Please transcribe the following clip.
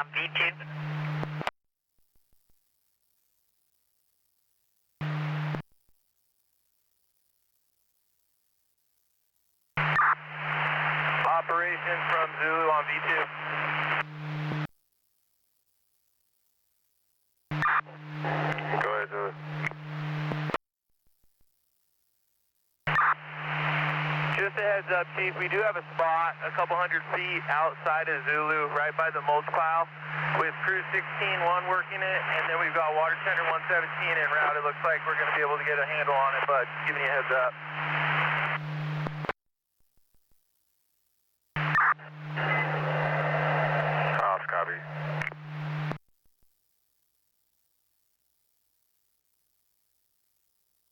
on V2. Operation from Zulu on V2. Go ahead, Zulu. Just a heads up, Chief, we do have a spot a couple hundred feet outside of Zulu, right by the mulch pile, with crew 16-1 working it, and then we've got water tender 117 en route. It looks like we're going to be able to get a handle on it, but just giving you a heads up.